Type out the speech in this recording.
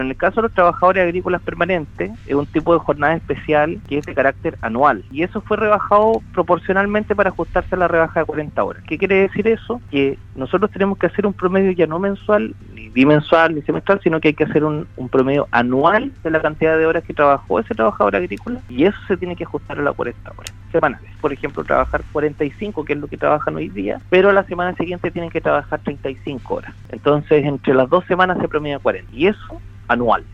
En el caso de los trabajadores agrícolas permanentes, es un tipo de jornada especial que es de carácter anual, y eso fue rebajado proporcionalmente para ajustarse a la rebaja de 40 horas. ¿Qué quiere decir eso? Que nosotros tenemos que hacer un promedio ya no mensual, ni bimensual, ni semestral, sino que hay que hacer un promedio anual de la cantidad de horas que trabajó ese trabajador agrícola, y eso se tiene que ajustar a las 40 horas semanales. Por ejemplo, trabajar 45, que es lo que trabajan hoy día, pero a la semana siguiente tienen que trabajar 35 horas. Entonces, entre las 2 semanas se promedia 40, y eso anual.